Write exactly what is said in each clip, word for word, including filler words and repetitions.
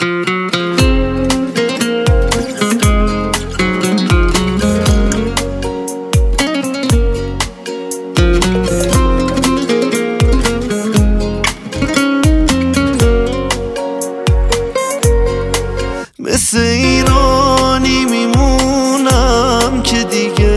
مثل ایرانی میمونم که دیگه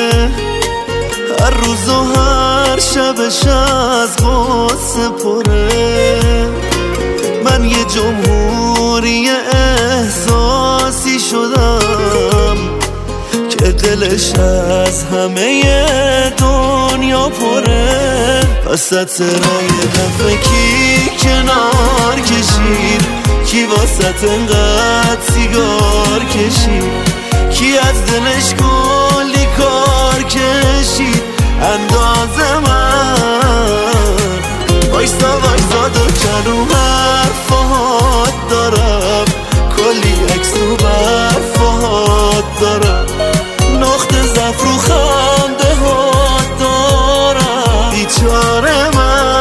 هر روز و هر شبش از غصه پره. من یه جمهوری احساسی شدم که دلش از همه دنیا پره. وسط راه دفعه کی کنار کشید، کی واسط انقدر سیگار کشید، کی از دلش کلی کار کشید اندازه من. وایسا وایسا دو کلو حرفات دارم، کلی عکس و برفات دارم، نقطه ضعف رو خنده هات دارم. بیچاره من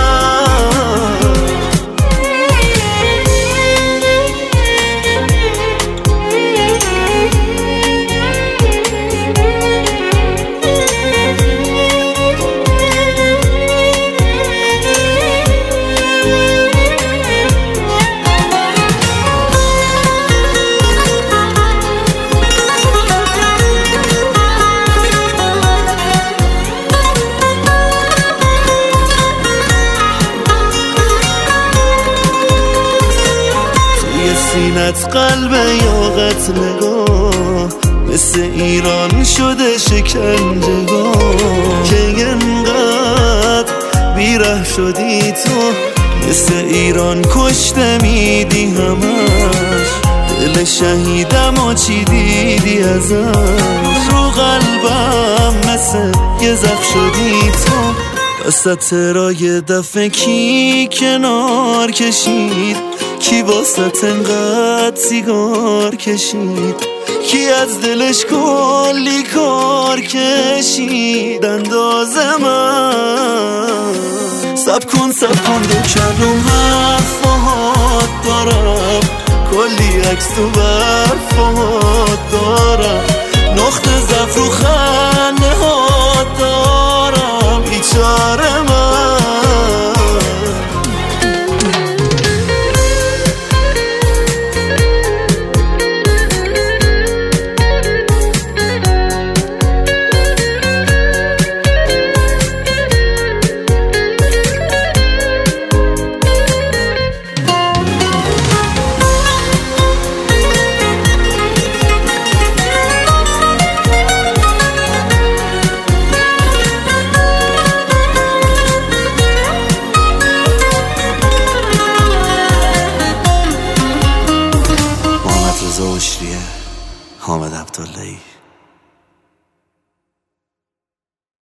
سینت قلب یاقت نگاه، مثل ایران شده شکنجهگاه. که انقدر بیره شدی تو، مثل ایران کشته میدی همش. دل شهیدم و چی دیدی ازش، رو قلبم مثل یه زخم شدی تو. وسط راه دفعه کی کنار کشید، کی واسط انقدر سیگار کشید، کی از دلش کلی کار کشید اندازه من. سب کن سب کن دو کلم حرفات دارم، کلی عکس تو برفات دارم، نقطه ضعف رو خنده هات دارم. بیچاره من حامد عبداللهی.